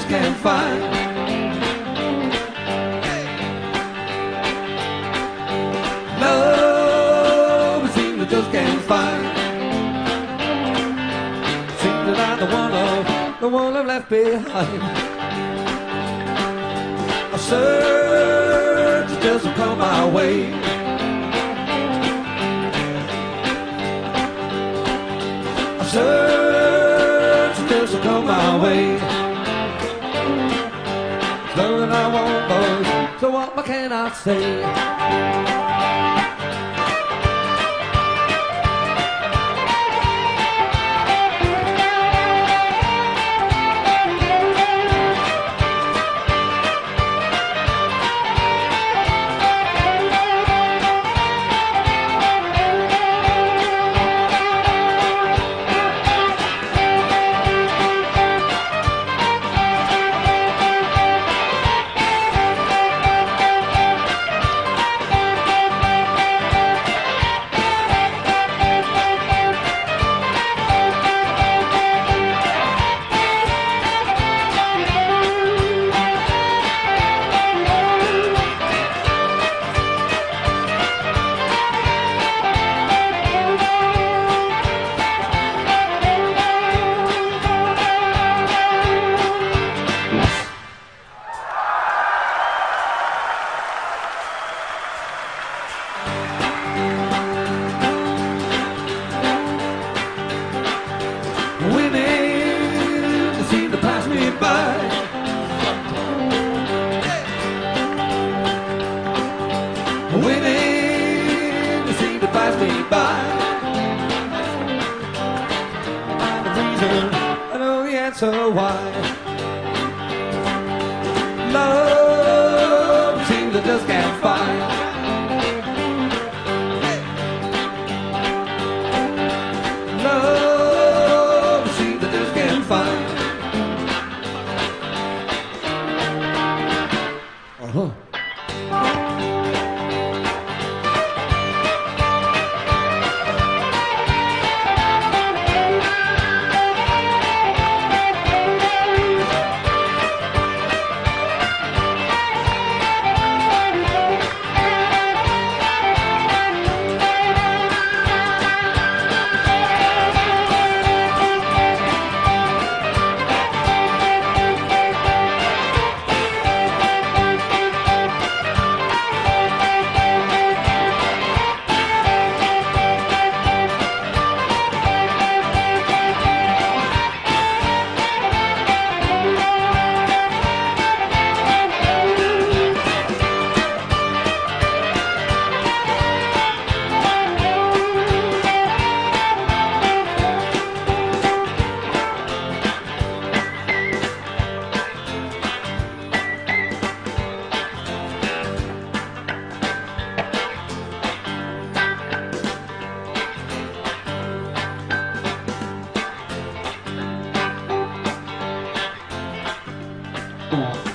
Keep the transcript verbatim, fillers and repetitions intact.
just can't find. Love it seems I just can't find. Seems that I'm the one of the one I've left behind. I search it doesn't come my way. I search it doesn't come my way. Love that I want, boys, so what more can I say? Women seem to pass me by. Women seem to pass me by. The reason, I know the answer why. Love seems I just can't find. Love fine. Uh-huh. Yeah.